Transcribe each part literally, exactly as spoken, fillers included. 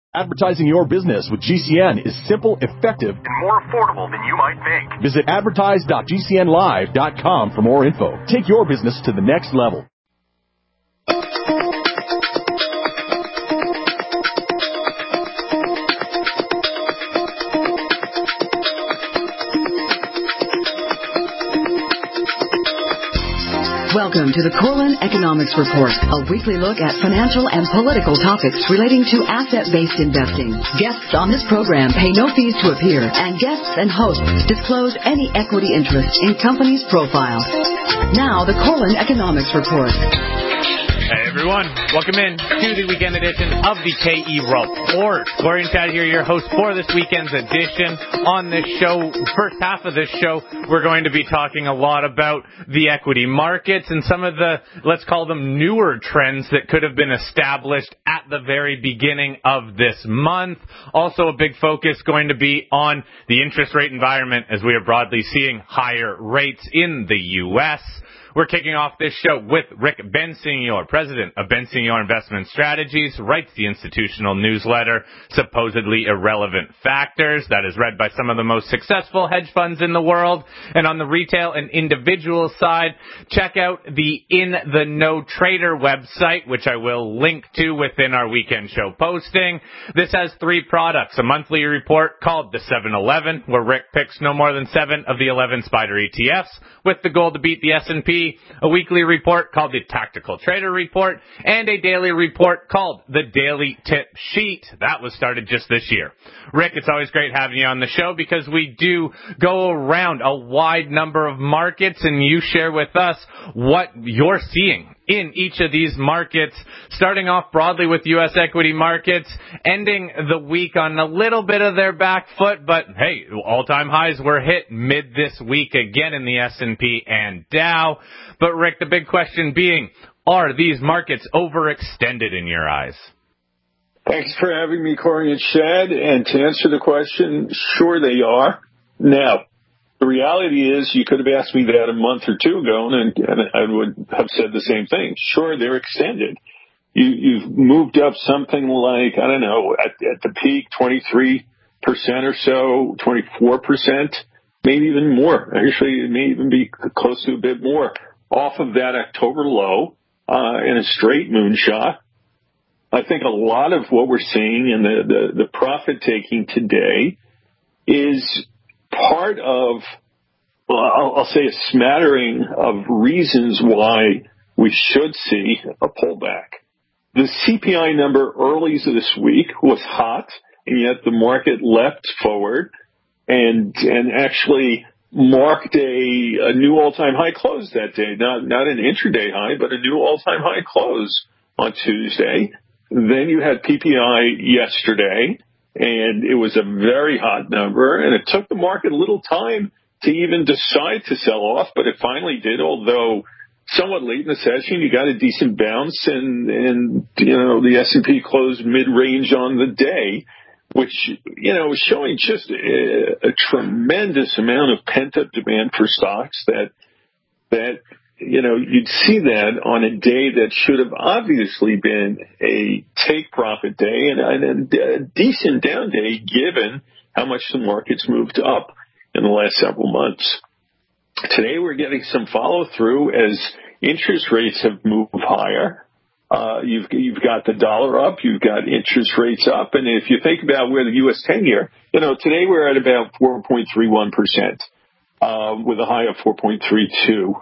Advertising your business with G C N is simple, effective, and more affordable than you might think. Visit advertise dot g c n live dot com for more info. Take your business to the next level. Welcome to the Corlin Economics Report, a weekly look at financial and political topics relating to asset-based investing. Guests on this program pay no fees to appear, and guests and hosts disclose any equity interest in companies' profiles. Now, the Corlin Economics Report. Hey everyone, welcome in to the weekend edition of the K E Report. Corey and Chad here, your host for this weekend's edition. On this show, first half of this show, we're going to be talking a lot about the equity markets and some of the, let's call them newer trends that could have been established at the very beginning of this month. Also a big focus going to be on the interest rate environment as we are broadly seeing higher rates in the U S We're kicking off this show with Rick Bensignor, president of Bensignor Investment Strategies, writes the institutional newsletter, Supposedly Irrelevant Factors, that is read by some of the most successful hedge funds in the world. And on the retail and individual side, check out the In the Know Trader website, which I will link to within our weekend show posting. This has three products, a monthly report called the seven eleven, where Rick picks no more than seven of the eleven Spider E T Fs with the goal to beat the S and P, a weekly report called the Tactical Trader Report, and a daily report called the Daily Tip Sheet. That was started just this year. Rick, it's always great having you on the show because we do go around a wide number of markets and you share with us what you're seeing in each of these markets, starting off broadly with U S equity markets, ending the week on a little bit of their back foot, but hey, all-time highs were hit mid this week again in the S and P and Dow. But Rick, the big question being, are these markets overextended in your eyes? Thanks for having me, Corey and Chad. And to answer the question, sure they are. Now, the reality is you could have asked me that a month or two ago, and, and I would have said the same thing. Sure, they're extended. You, you've moved up something like, I don't know, at, at the peak, twenty-three percent or so, twenty-four percent, maybe even more. Actually, it may even be close to a bit more off of that October low uh, in a straight moonshot. I think a lot of what we're seeing in the, the, the profit taking today is part of, well, I'll, I'll say a smattering of reasons why we should see a pullback. The C P I number early this week was hot, and yet the market leapt forward and and actually marked a, a new all-time high close that day. Not not an intraday high, but a new all-time high close on Tuesday. Then you had P P I yesterday, and it was a very hot number, and it took the market a little time to even decide to sell off, but it finally did, although somewhat late in the session, you got a decent bounce, and, and you know, the S and P closed mid-range on the day, which, you know, was showing just a, a tremendous amount of pent-up demand for stocks that, that, you know, you'd see that on a day that should have obviously been a take profit day and, and a decent down day given how much the market's moved up in the last several months. Today we're getting some follow through as interest rates have moved higher. Uh, you've, you've got the dollar up, you've got interest rates up. And if you think about where the U S ten year, you know, today we're at about four point three one percent, uh, with a high of four point three two.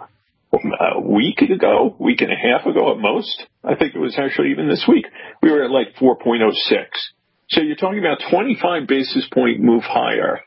A week ago, week and a half ago at most, I think it was actually even this week, we were at like four point oh six. So you're talking about twenty-five basis point move higher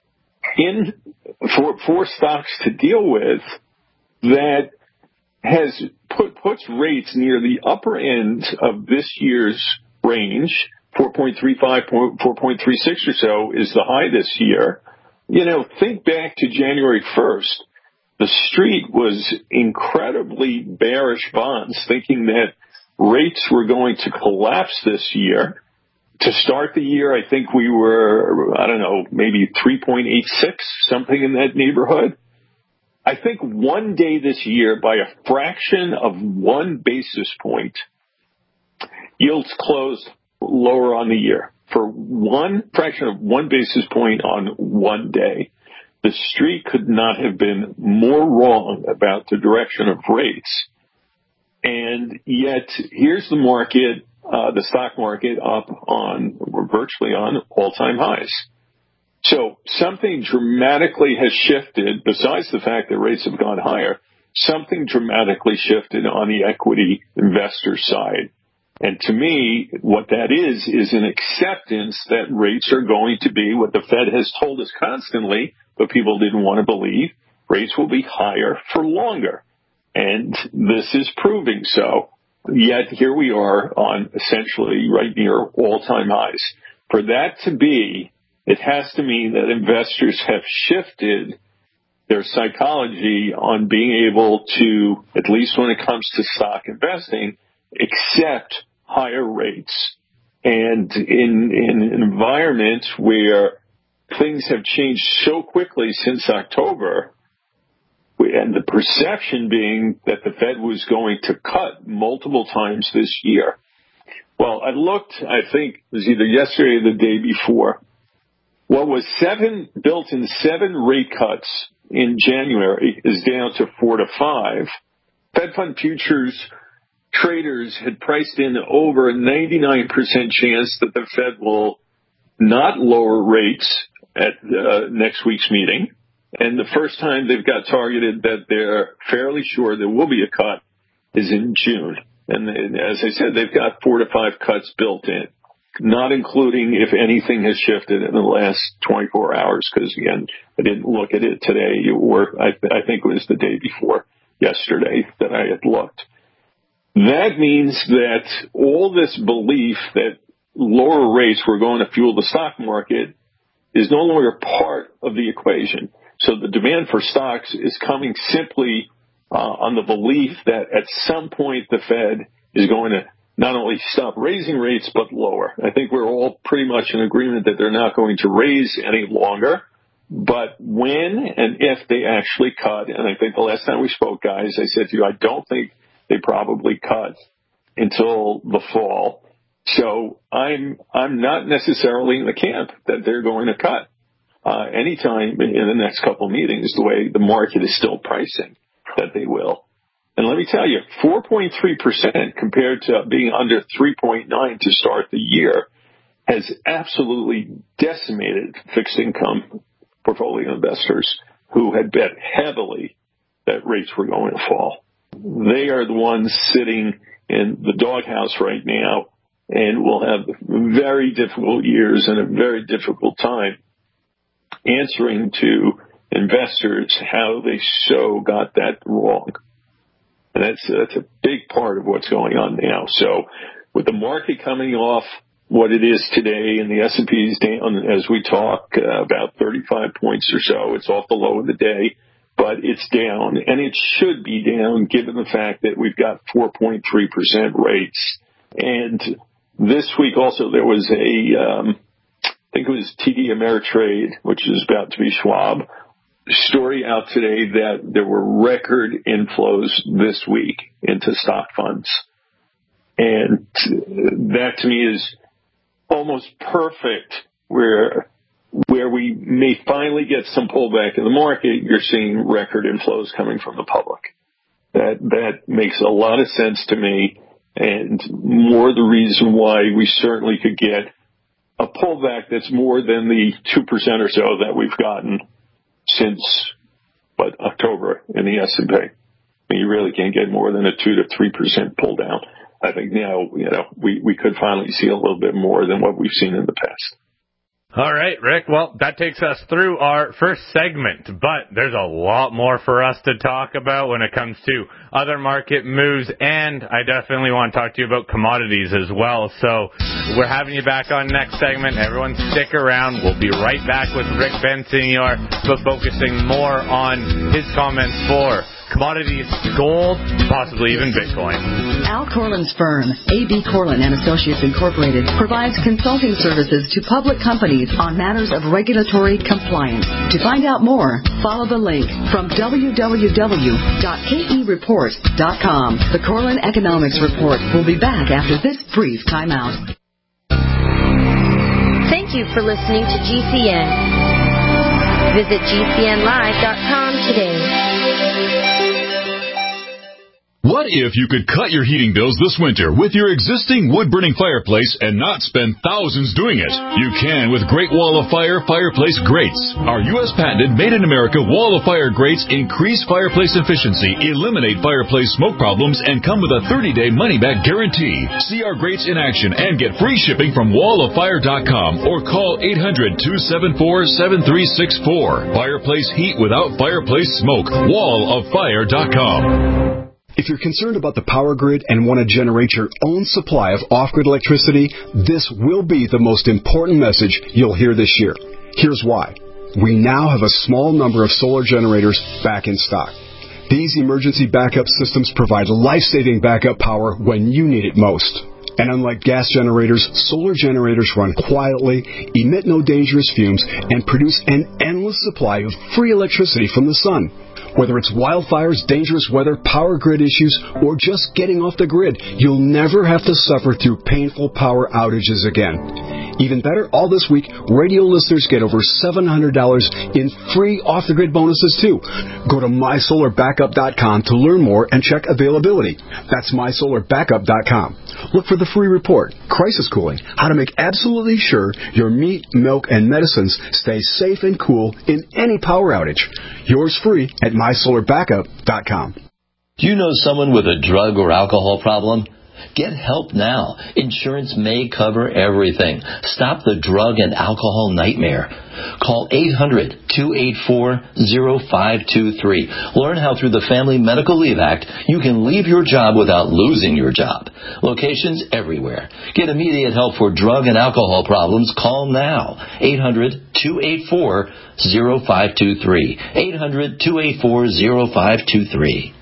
in for, for stocks to deal with that has put, puts rates near the upper end of this year's range. four point three five, four point three six or so is the high this year. You know, think back to January first. The street was incredibly bearish bonds, thinking that rates were going to collapse this year. To start the year, I think we were, I don't know, maybe three point eight six, something in that neighborhood. I think one day this year, by a fraction of one basis point, yields closed lower on the year. for one fraction of one basis point on one day. The street could not have been more wrong about the direction of rates. And yet, here's the market, uh, the stock market up on, virtually on all-time highs. So something dramatically has shifted, besides the fact that rates have gone higher, something dramatically shifted on the equity investor side. And to me, what that is, is an acceptance that rates are going to be what the Fed has told us constantly, but people didn't want to believe. Rates will be higher for longer. And this is proving so. Yet here we are on essentially right near all-time highs. For that to be, it has to mean that investors have shifted their psychology on being able to, at least when it comes to stock investing, accept higher rates. And in, in an environment where things have changed so quickly since October, and the perception being that the Fed was going to cut multiple times this year. Well, I looked, I think it was either yesterday or the day before. What was seven, built in seven rate cuts in January is down to four to five. Fed Fund futures traders had priced in over a ninety-nine percent chance that the Fed will not lower rates at uh, next week's meeting. And the first time they've got targeted that they're fairly sure there will be a cut is in June. And as I said, they've got four to five cuts built in, not including if anything has shifted in the last twenty-four hours, because, again, I didn't look at it today, or I, I think it was the day before yesterday that I had looked. That means that all this belief that lower rates were going to fuel the stock market is no longer part of the equation. So the demand for stocks is coming simply uh, on the belief that at some point the Fed is going to not only stop raising rates, but lower. I think we're all pretty much in agreement that they're not going to raise any longer. But when and if they actually cut, and I think the last time we spoke, guys, I said to you, I don't think they probably cut until the fall. So I'm I'm not necessarily in the camp that they're going to cut uh, anytime in the next couple of meetings, the way the market is still pricing that they will. And let me tell you, four point three percent compared to being under three point nine to start the year has absolutely decimated fixed income portfolio investors who had bet heavily that rates were going to fall. They are the ones sitting in the doghouse right now and will have very difficult years and a very difficult time answering to investors how they so got that wrong. And that's, that's a big part of what's going on now. So with the market coming off what it is today, and the S and P is down, as we talk, uh, about thirty-five points or so. It's off the low of the day, but it's down, and it should be down given the fact that we've got four point three percent rates. And this week also there was a, um, I think it was T D Ameritrade, which is about to be Schwab, story out today that there were record inflows this week into stock funds. And that to me is almost perfect where where we may finally get some pullback in the market. You're seeing record inflows coming from the public. That that makes a lot of sense to me, and more the reason why we certainly could get a pullback that's more than the two percent or so that we've gotten since what October in the S and P. I mean, you really can't get more than a two to three percent pull down. I think now, you know, we, we could finally see a little bit more than what we've seen in the past. All right, Rick. Well, that takes us through our first segment, but there's a lot more for us to talk about when it comes to other market moves, and I definitely want to talk to you about commodities as well. So we're having you back on next segment. Everyone stick around. We'll be right back with Rick Bensignor, but focusing more on his comments for commodities, gold, possibly even Bitcoin. Al Corlin's firm, A B Corlin and Associates Incorporated, provides consulting services to public companies on matters of regulatory compliance. To find out more, follow the link from w w w dot k e report dot com. The Corlin Economics Report will be back after this brief timeout. you for listening to G C N. Visit G C N live dot com today. What if you could cut your heating bills this winter with your existing wood-burning fireplace and not spend thousands doing it? You can with Great Wall of Fire Fireplace Grates. Our U S patented made-in-America Wall of Fire grates increase fireplace efficiency, eliminate fireplace smoke problems, and come with a thirty-day money-back guarantee. See our grates in action and get free shipping from wall of fire dot com or call eight hundred, two seven four, seven three six four. Fireplace heat without fireplace smoke. wall of fire dot com. If you're concerned about the power grid and want to generate your own supply of off-grid electricity, this will be the most important message you'll hear this year. Here's why. We now have a small number of solar generators back in stock. These emergency backup systems provide life-saving backup power when you need it most. And unlike gas generators, solar generators run quietly, emit no dangerous fumes, and produce an endless supply of free electricity from the sun. Whether it's wildfires, dangerous weather, power grid issues, or just getting off the grid, you'll never have to suffer through painful power outages again. Even better, all this week, radio listeners get over seven hundred dollars in free off-the-grid bonuses, too. Go to my solar backup dot com to learn more and check availability. That's my solar backup dot com. Look for the free report, Crisis Cooling, how to make absolutely sure your meat, milk, and medicines stay safe and cool in any power outage. Yours free at my solar backup dot com. Do you know someone with a drug or alcohol problem? Get help now. Insurance may cover everything. Stop the drug and alcohol nightmare. Call eight hundred, two eight four, zero five two three. Learn how through the Family Medical Leave Act you can leave your job without losing your job. Locations everywhere. Get immediate help for drug and alcohol problems. Call now. eight hundred, two eight four, zero five two three. eight hundred, two eight four, zero five two three.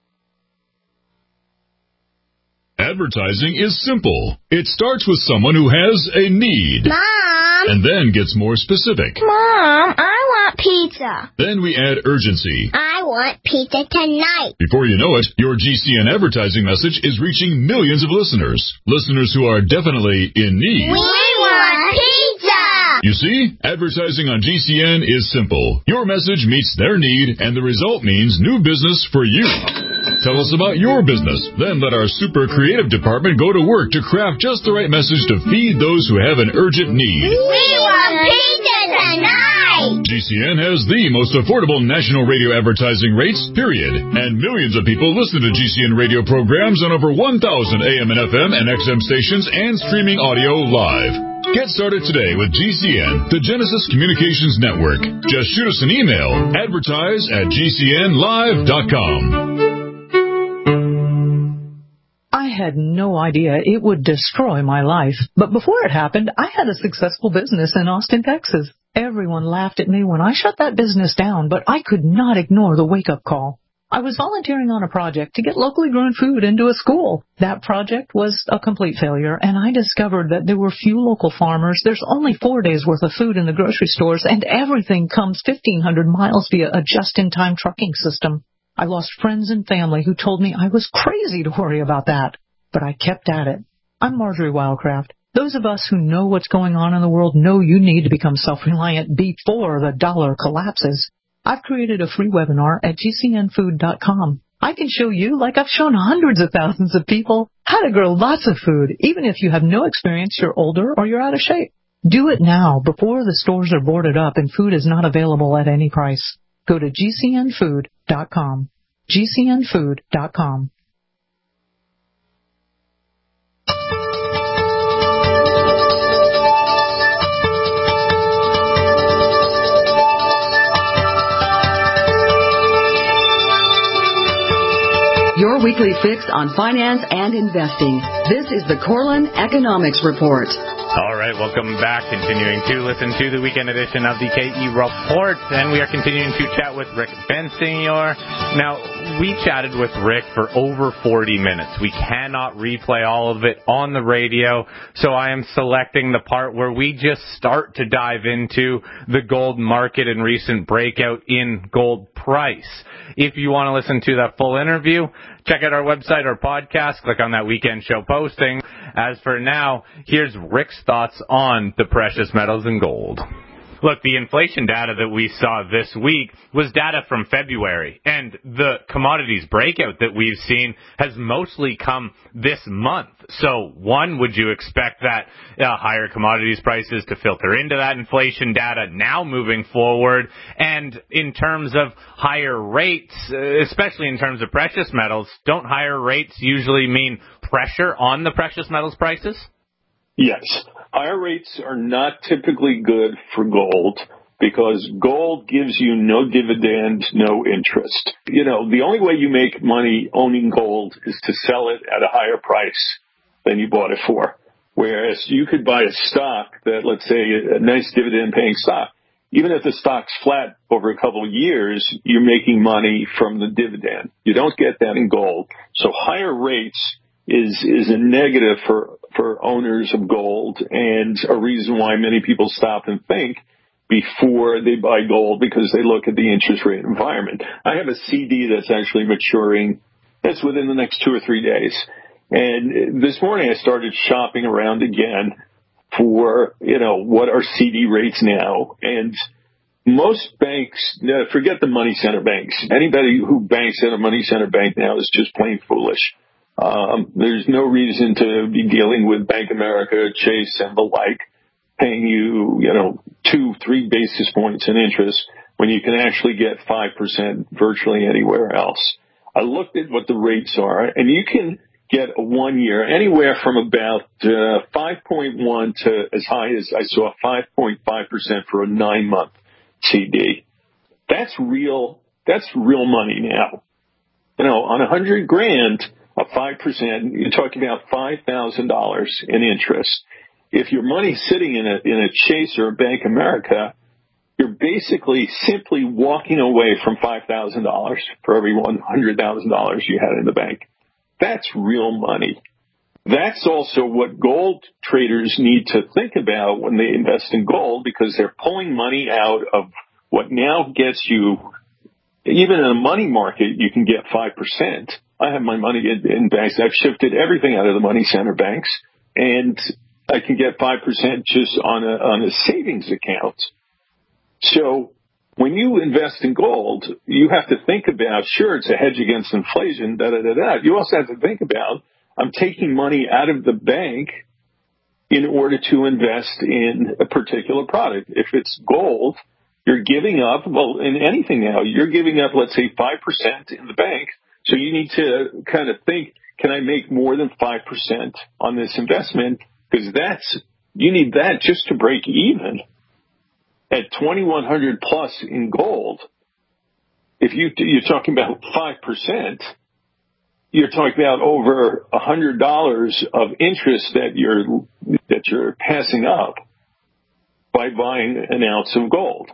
Advertising is simple. It starts with someone who has a need. Mom! And then gets more specific. Mom, I want pizza. Then we add urgency. I want pizza tonight. Before you know it, your G C N advertising message is reaching millions of listeners. Listeners who are definitely in need. We want pizza! You see, advertising on G C N is simple. Your message meets their need, and the result means new business for you. Tell us about your business. Then let our super creative department go to work to craft just the right message to feed those who have an urgent need. We want pizza tonight! G C N has the most affordable national radio advertising rates, period. And millions of people listen to G C N radio programs on over one thousand A M and F M and X M stations and streaming audio live. Get started today with G C N, the Genesis Communications Network. Just shoot us an email, advertise at G C N live dot com. I had no idea it would destroy my life. But before it happened, I had a successful business in Austin, Texas. Everyone laughed at me when I shut that business down, but I could not ignore the wake-up call. I was volunteering on a project to get locally grown food into a school. That project was a complete failure, and I discovered that there were few local farmers. There's only four days' worth of food in the grocery stores, and everything comes fifteen hundred miles via a just-in-time trucking system. I lost friends and family who told me I was crazy to worry about that, but I kept at it. I'm Marjorie Wildcraft. Those of us who know what's going on in the world know you need to become self-reliant before the dollar collapses. I've created a free webinar at G C N food dot com. I can show you, like I've shown hundreds of thousands of people, how to grow lots of food, even if you have no experience, you're older, or you're out of shape. Do it now before the stores are boarded up and food is not available at any price. Go to G C N food dot com. G C N food dot com. Your weekly fix on finance and investing. This is the Corlin Economics Report. All right, welcome back. Continuing to listen to the weekend edition of the K E Report, and we are continuing to chat with Rick Bensignor. Now, we chatted with Rick for over forty minutes. We cannot replay all of it on the radio, so I am selecting the part where we just start to dive into the gold market and recent breakout in gold price. If you want to listen to that full interview, check out our website or podcast, click on that weekend show posting, As for now, here's Rick's thoughts on the precious metals and gold. Look, the inflation data that we saw this week was data from February, and the commodities breakout that we've seen has mostly come this month. So, one, would you expect that uh, higher commodities prices to filter into that inflation data now moving forward? And in terms of higher rates, especially in terms of precious metals, don't higher rates usually mean pressure on the precious metals prices? Yes. Higher rates are not typically good for gold because gold gives you no dividend, no interest. You know, the only way you make money owning gold is to sell it at a higher price than you bought it for. Whereas you could buy a stock that, let's say, a nice dividend-paying stock. Even if the stock's flat over a couple of years, you're making money from the dividend. You don't get that in gold. So higher rates is is a negative for for owners of gold and a reason why many people stop and think before they buy gold because they look at the interest rate environment. I have a C D that's actually maturing. That's within the next two or three days. And this morning I started shopping around again for, you know, what are C D rates now. And most banks, forget the money center banks. Anybody who banks at a money center bank now is just plain foolish. Um, there's no reason to be dealing with Bank of America, Chase, and the like, paying you, you know, two, three basis points in interest when you can actually get five percent virtually anywhere else. I looked at what the rates are, and you can get a one year anywhere from about uh, five point one to as high as I saw five point five percent for a nine month C D. That's real, that's real money now. You know, on a hundred grand, a five percent, you're talking about five thousand dollars in interest. If your money's sitting in a, in a Chase or a Bank America, you're basically simply walking away from five thousand dollars for every one hundred thousand dollars you had in the bank. That's real money. That's also what gold traders need to think about when they invest in gold because they're pulling money out of what now gets you, even in a money market, you can get five percent. I have my money in, in banks. I've shifted everything out of the money center banks, and I can get five percent just on a, on a savings account. So when you invest in gold, you have to think about, sure, it's a hedge against inflation, da, da, da, da. You also have to think about, I'm taking money out of the bank in order to invest in a particular product. If it's gold, you're giving up, well, in anything now, you're giving up, let's say, five percent in the bank. So you need to kind of think, can I make more than five percent on this investment? Because that's, you need that just to break even. At twenty-one hundred plus in gold, if you, you're talking about five percent, you're talking about over one hundred dollars of interest that you're, that you're passing up by buying an ounce of gold.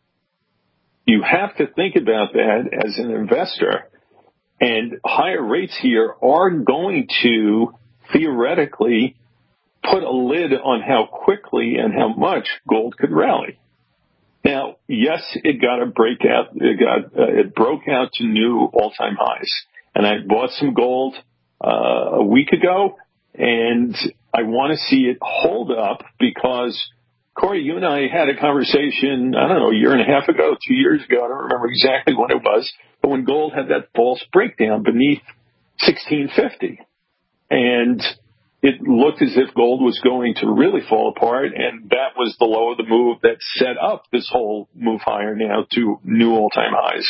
You have to think about that as an investor. And higher rates here are going to theoretically put a lid on how quickly and how much gold could rally. Now, yes, it got a breakout. It got uh, it broke out to new all-time highs. And I bought some gold uh, a week ago, and I want to see it hold up because, Corey, you and I had a conversation, I don't know, a year and a half ago, two years ago. I don't remember exactly when it was, but when gold had that false breakdown beneath sixteen fifty. And it looked as if gold was going to really fall apart, and that was the low of the move that set up this whole move higher now to new all-time highs.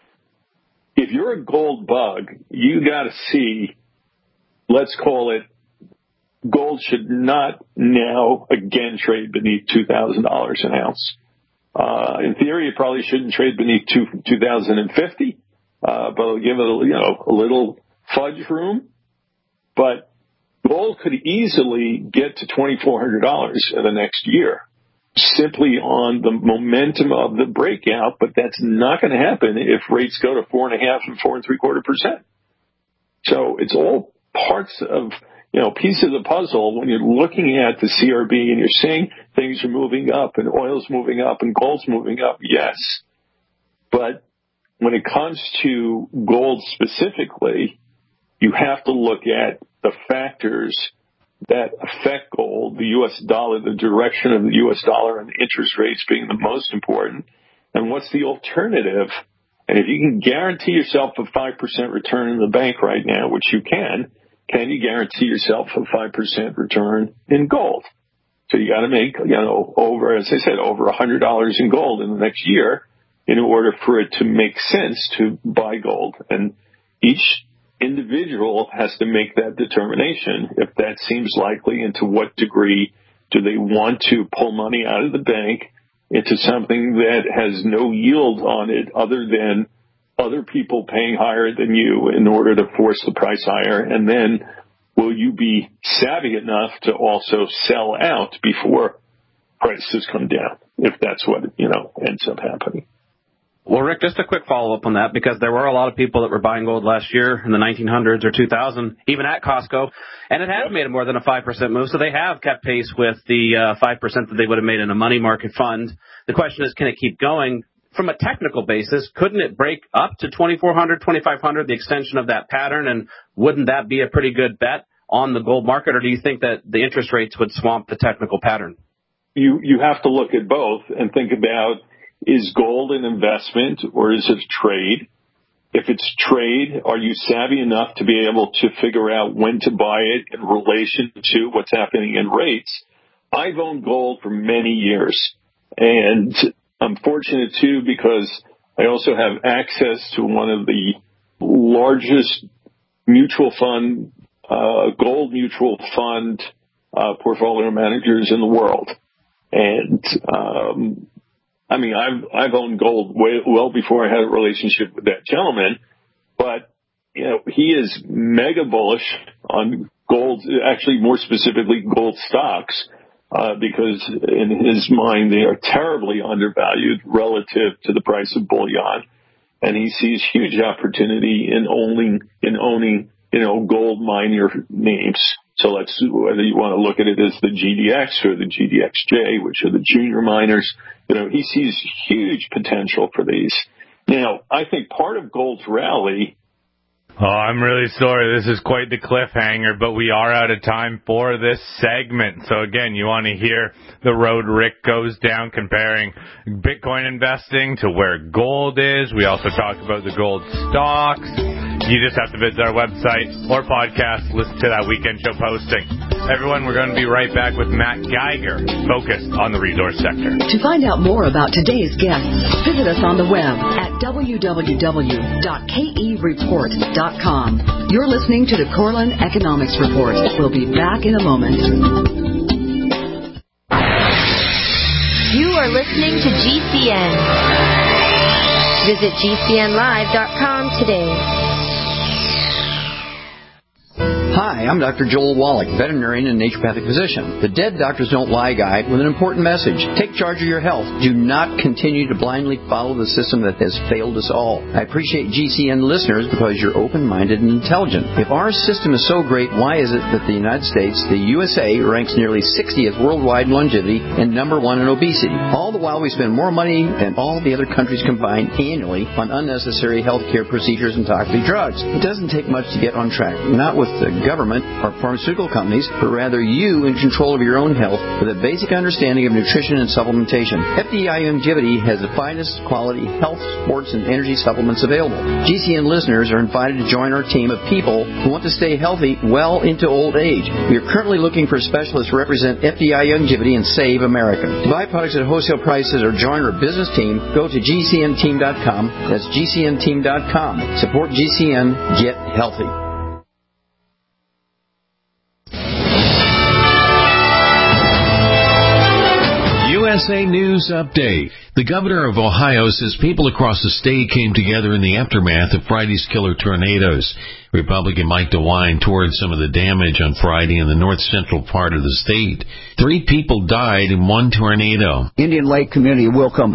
If you're a gold bug, you got to see, let's call it, gold should not now again trade beneath two thousand dollars an ounce. Uh, in theory, it probably shouldn't trade beneath two thousand fifty, uh, but it'll give it a, you know, a little fudge room. But gold could easily get to twenty-four hundred dollars in the next year simply on the momentum of the breakout, but that's not going to happen if rates go to four and a half and four and three quarter percent. So it's all parts of, you know, piece of the puzzle when you're looking at the C R B and you're seeing things are moving up and oil's moving up and gold's moving up. Yes. But when it comes to gold specifically, you have to look at the factors that affect gold, the U S dollar, the direction of the U S dollar and the interest rates being the most important. And what's the alternative? And if you can guarantee yourself a five percent return in the bank right now, which you can, can you guarantee yourself a five percent return in gold? So you got to make, you know, over, as I said, over one hundred dollars in gold in the next year in order for it to make sense to buy gold. And each individual has to make that determination if that seems likely and to what degree do they want to pull money out of the bank into something that has no yield on it other than other people paying higher than you in order to force the price higher. And then will you be savvy enough to also sell out before prices come down, if that's what, you know, ends up happening? Well, Rick, just a quick follow-up on that, because there were a lot of people that were buying gold last year in the nineteen hundreds or two thousand, even at Costco, and it has made more than a five percent move, so they have kept pace with the uh, five percent that they would have made in a money market fund. The question is, can it keep going? From a technical basis, couldn't it break up to twenty-four hundred, twenty-five hundred, the extension of that pattern, and wouldn't that be a pretty good bet on the gold market, or do you think that the interest rates would swamp the technical pattern? You, you have to look at both and think about, is gold an investment or is it a trade? If it's trade, are you savvy enough to be able to figure out when to buy it in relation to what's happening in rates? I've owned gold for many years, and I'm fortunate too because I also have access to one of the largest mutual fund, uh, gold mutual fund uh, portfolio managers in the world. And um I mean, I've, I've owned gold way, well before I had a relationship with that gentleman, but, you know, he is mega bullish on gold, actually more specifically gold stocks, uh, because in his mind, they are terribly undervalued relative to the price of bullion. And he sees huge opportunity in owning, in owning, you know, gold miner names. So let's, whether you want to look at it as the G D X or the G D X J, which are the junior miners, you know, he sees huge potential for these. Now, I think part of gold's rally. Oh, I'm really sorry. This is quite the cliffhanger, but we are out of time for this segment. So again, you want to hear the road Rick goes down comparing Bitcoin investing to where gold is. We also talked about the gold stocks. You just have to visit our website or podcast, listen to that weekend show posting. Everyone, we're going to be right back with Matt Geiger, focused on the resource sector. To find out more about today's guests, visit us on the web at w w w dot k e report dot com. You're listening to the Corlin Economics Report. We'll be back in a moment. You are listening to G C N. Visit g c n live dot com today. Hi, I'm Doctor Joel Wallach, veterinarian and naturopathic physician. The Dead Doctors Don't Lie guide with an important message. Take charge of your health. Do not continue to blindly follow the system that has failed us all. I appreciate G C N listeners because you're open-minded and intelligent. If our system is so great, why is it that the United States, the U S A, ranks nearly sixtieth worldwide in longevity and number one in obesity? All the while we spend more money than all the other countries combined annually on unnecessary health care procedures and toxic drugs. It doesn't take much to get on track. Not with the government or pharmaceutical companies, but rather you in control of your own health with a basic understanding of nutrition and supplementation. F D I Longevity has the finest quality health, sports, and energy supplements available. G C N listeners are invited to join our team of people who want to stay healthy well into old age. We are currently looking for specialists to represent F D I Longevity and Save America. To buy products at wholesale prices or join our business team, go to g c n team dot com. That's g c n team dot com. Support G C N. Get healthy. U S A News Update. The governor of Ohio says people across the state came together in the aftermath of Friday's killer tornadoes. Republican Mike DeWine toured some of the damage on Friday in the north-central part of the state. Three people died in one tornado. Indian Lake community will come back.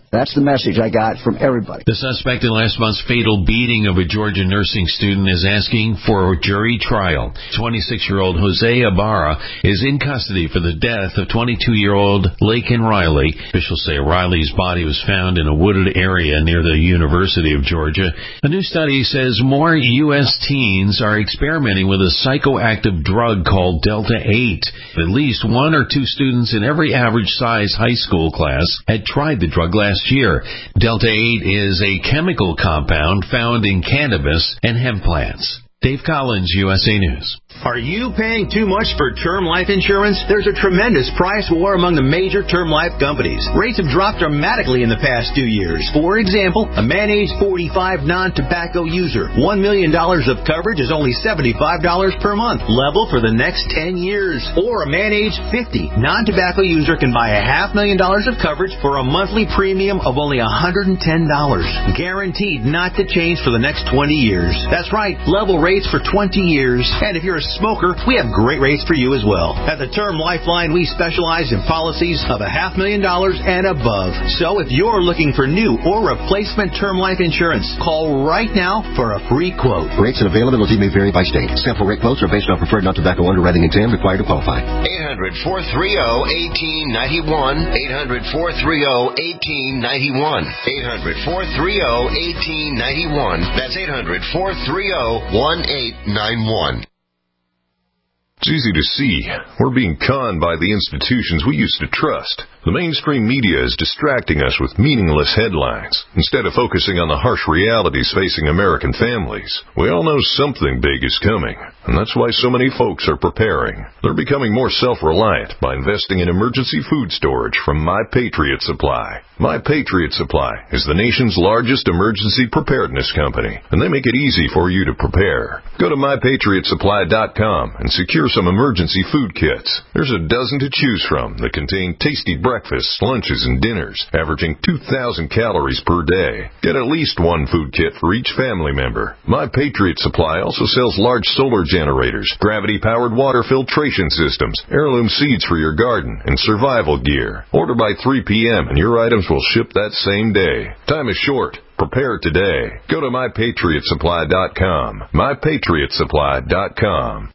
That's the message I got from everybody. The suspect in last month's fatal beating of a Georgia nursing student is asking for a jury trial. twenty-six-year-old Jose Ibarra is in custody for the death of twenty-two-year-old Laken Riley. Officials say Riley's body was found in a wooded area near the University of Georgia. A new study says more U S teens are experimenting with a psychoactive drug called Delta eight. At least one or two students in every average-size high school class had tried the drug last year. Delta eight is a chemical compound found in cannabis and hemp plants. Dave Collins, U S A News. Are you paying too much for term life insurance? There's a tremendous price war among the major term life companies. Rates have dropped dramatically in the past two years. For example, a man age forty-five non-tobacco user, one million dollars of coverage is only seventy-five dollars per month, level for the next ten years. Or a man age fifty non-tobacco user can buy a half million dollars of coverage for a monthly premium of only one hundred ten dollars. Guaranteed not to change for the next twenty years. That's right, level rates for twenty years. And if you're a smoker, we have great rates for you as well. At the Term Lifeline, we specialize in policies of a half million dollars and above. So if you're looking for new or replacement term life insurance, call right now for a free quote. Rates and availability may vary by state. Sample rate quotes are based on preferred non-tobacco underwriting exam required to qualify. eight hundred, four three zero, one eight nine one. eight hundred, four three zero, one eight nine one. eight hundred, four three zero, one eight nine one. That's eight hundred, four three zero, one eight nine one. It's easy to see. We're being conned by the institutions we used to trust. The mainstream media is distracting us with meaningless headlines instead of focusing on the harsh realities facing American families. We all know something big is coming, and that's why so many folks are preparing. They're becoming more self-reliant by investing in emergency food storage from My Patriot Supply. My Patriot Supply is the nation's largest emergency preparedness company, and they make it easy for you to prepare. Go to my patriot supply dot com and secure some emergency food kits. There's a dozen to choose from that contain tasty breakfasts, lunches, and dinners, averaging two thousand calories per day. Get at least one food kit for each family member. My Patriot Supply also sells large solar generators, gravity-powered water filtration systems, heirloom seeds for your garden, and survival gear. Order by three p.m. and your items will ship that same day. Time is short. Prepare today. Go to my patriot supply dot com. my patriot supply dot com.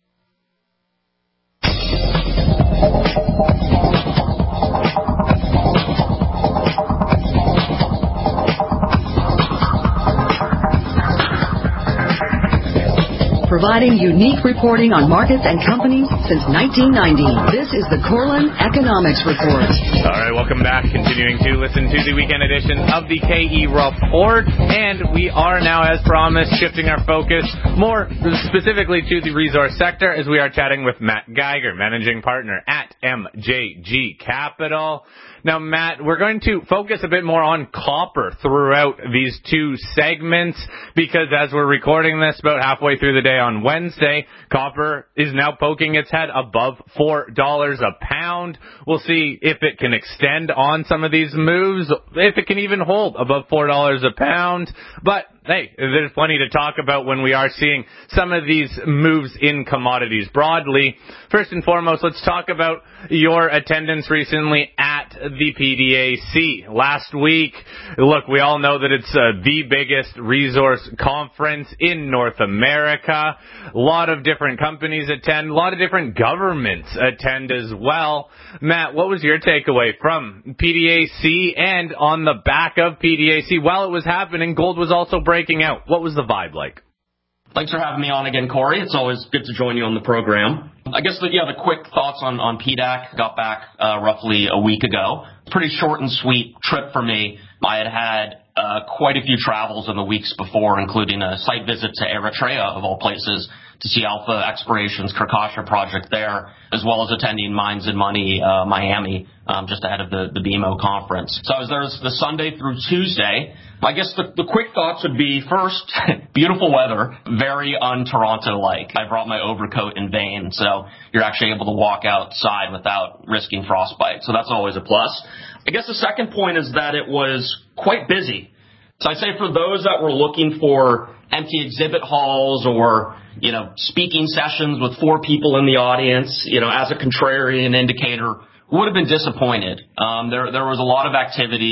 Providing unique reporting on markets and companies since nineteen ninety. This is the Corlin Economics Report. All right, welcome back. Continuing to listen to the weekend edition of the K E Report. And we are now, as promised, shifting our focus more specifically to the resource sector as we are chatting with Matt Geiger, managing partner at M J G Capital. Now, Matt, we're going to focus a bit more on copper throughout these two segments because as we're recording this about halfway through the day on Wednesday, copper is now poking its head above four dollars a pound. We'll see if it can extend on some of these moves, if it can even hold above four dollars a pound. But hey, there's plenty to talk about when we are seeing some of these moves in commodities broadly. First and foremost, let's talk about your attendance recently at the P D A C. Last week, look, we all know that it's uh, the biggest resource conference in North America. A lot of different companies attend. A lot of different governments attend as well. Matt, what was your takeaway from P D A C and on the back of P D A C? While it was happening, gold was also breaking out. What was the vibe like? Thanks for having me on again, Corey. It's always good to join you on the program. I guess, the, yeah, the quick thoughts on, on P D A C. Got back uh, roughly a week ago. Pretty short and sweet trip for me. I had had uh, quite a few travels in the weeks before, including a site visit to Eritrea, of all places, to see Alpha Exploration's Kirkasha project there, as well as attending Mines and Money uh, Miami um, just ahead of the, the B M O conference. So I was there the Sunday through Tuesday. I guess the, the quick thoughts would be, first, beautiful weather, very un-Toronto-like. I brought my overcoat in vain, so you're actually able to walk outside without risking frostbite. So that's always a plus. I guess the second point is that it was quite busy. So I'd say for those that were looking for empty exhibit halls or, you know, speaking sessions with four people in the audience, you know, as a contrarian indicator, would have been disappointed. Um, there, there was a lot of activity.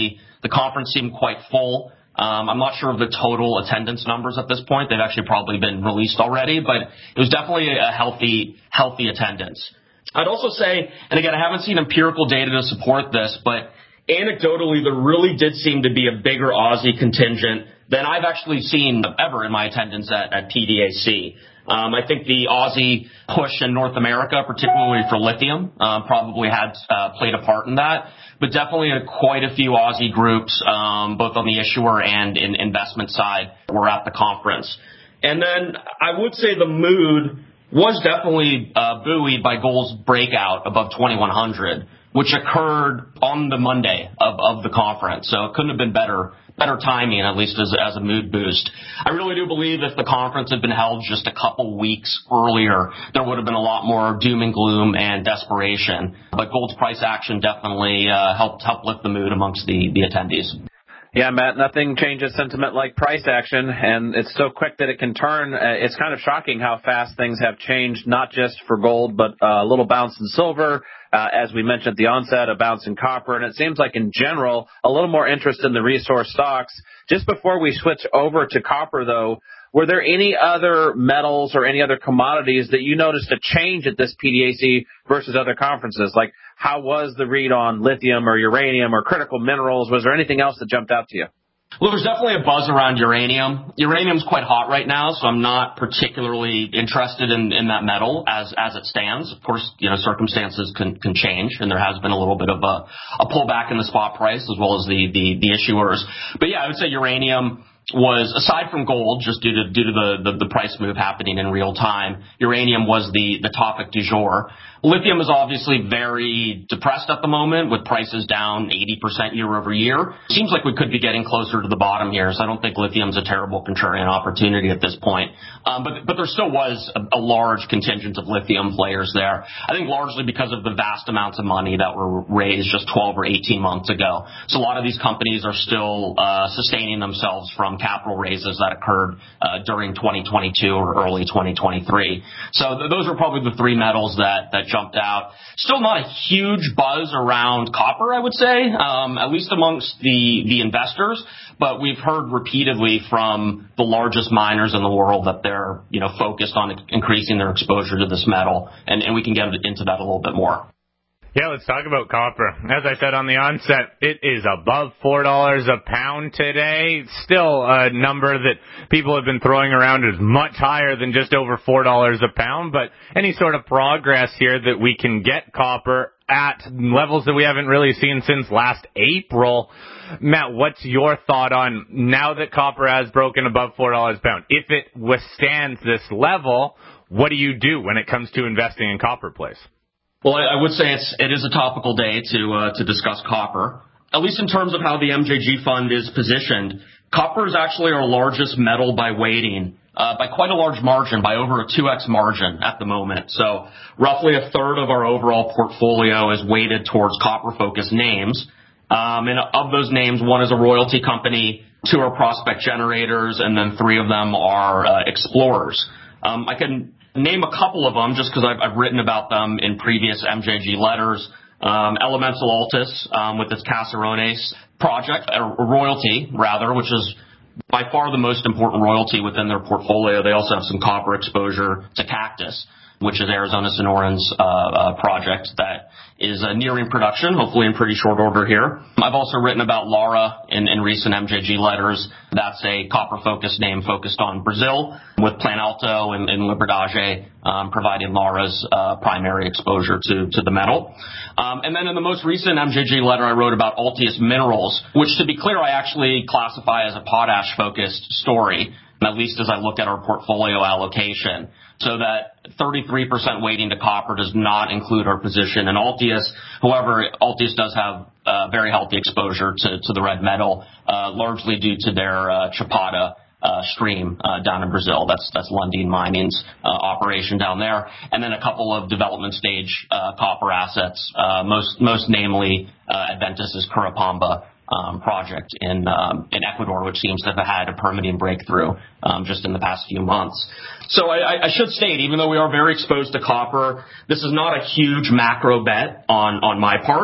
The conference seemed quite full. Um, I'm not sure of the total attendance numbers at this point. They've actually probably been released already, but it was definitely a healthy, healthy attendance. I'd also say, and again, I haven't seen empirical data to support this, but anecdotally, there really did seem to be a bigger Aussie contingent than I've actually seen ever in my attendance at, at P D A C. Um, I think the Aussie push in North America, particularly for lithium, uh, probably had uh, played a part in that. But definitely uh, quite a few Aussie groups, um, both on the issuer and in investment side, were at the conference. And then I would say the mood was definitely uh, buoyed by gold's breakout above twenty-one hundred, which occurred on the Monday of, of the conference. So it couldn't have been better. better timing, at least as, as a mood boost. I really do believe if the conference had been held just a couple weeks earlier, there would have been a lot more doom and gloom and desperation. But gold's price action definitely uh, helped help lift the mood amongst the, the attendees. Yeah, Matt, nothing changes sentiment like price action, and it's so quick that it can turn. Uh, it's kind of shocking how fast things have changed, not just for gold, but uh, a little bounce in silver, uh, as we mentioned at the onset, a bounce in copper, and it seems like in general, a little more interest in the resource stocks. Just before we switch over to copper, though, were there any other metals or any other commodities that you noticed a change at this P D A C versus other conferences? Like, how was the read on lithium or uranium or critical minerals? Was there anything else that jumped out to you? Well, there's definitely a buzz around uranium. Uranium's quite hot right now, so I'm not particularly interested in, in that metal as as it stands. Of course, you know, circumstances can, can change, and there has been a little bit of a, a pullback in the spot price as well as the, the, the issuers. But yeah, I would say uranium was, aside from gold, just due to due to the, the, the price move happening in real time, uranium was the, the topic du jour. Lithium is obviously very depressed at the moment, with prices down eighty percent year over year. Seems like we could be getting closer to the bottom here, so I don't think lithium's a terrible contrarian opportunity at this point. Um, but, but there still was a, a large contingent of lithium players there. I think largely because of the vast amounts of money that were raised just twelve or eighteen months ago. So a lot of these companies are still uh, sustaining themselves from capital raises that occurred uh, during twenty twenty-two or early twenty twenty-three. So th- those are probably the three metals that, that jumped out. Still not a huge buzz around copper, I would say, um, at least amongst the, the investors. But we've heard repeatedly from the largest miners in the world that they're, you know, focused on increasing their exposure to this metal. And, and we can get into that a little bit more. Yeah, let's talk about copper. As I said on the onset, it is above four dollars a pound today. Still a number that people have been throwing around as much higher than just over four dollars a pound, but any sort of progress here that we can get copper at levels that we haven't really seen since last April. Matt, what's your thought on now that copper has broken above four dollars a pound? If it withstands this level, what do you do when it comes to investing in copper plays? Well, I would say it's, it is a topical day to uh, to discuss copper, at least in terms of how the M J G fund is positioned. Copper is actually our largest metal by weighting, uh, by quite a large margin, by over a two x margin at the moment. So roughly a third of our overall portfolio is weighted towards copper-focused names. Um, and of those names, one is a royalty company, two are prospect generators, and then three of them are uh, explorers. Um, I can name a couple of them just because I've, I've written about them in previous M J G letters. Um, Elemental Altus, um, with its Caserones project, a royalty rather, which is by far the most important royalty within their portfolio. They also have some copper exposure to Cactus, which is Arizona Sonoran's uh, uh, project that is uh, nearing production, hopefully in pretty short order here. I've also written about Lara in, in recent M J G letters. That's a copper-focused name focused on Brazil, with Planalto and, and Liberdade um, providing Lara's uh, primary exposure to, to the metal. Um, and then in the most recent M J G letter, I wrote about Altius Minerals, which, to be clear, I actually classify as a potash-focused story, at least as I look at our portfolio allocation. So that thirty-three percent weighting to copper does not include our position in Altius. However, Altius does have uh, very healthy exposure to, to the red metal, uh, largely due to their uh, Chapada uh, stream uh, down in Brazil. That's that's Lundin Mining's uh, operation down there, and then a couple of development stage uh, copper assets, uh, most most namely uh, Adventus's Curipamba Um, project in um, in Ecuador, which seems to have had a permitting breakthrough um, just in the past few months. So I, I should state, even though we are very exposed to copper, this is not a huge macro bet on on my part.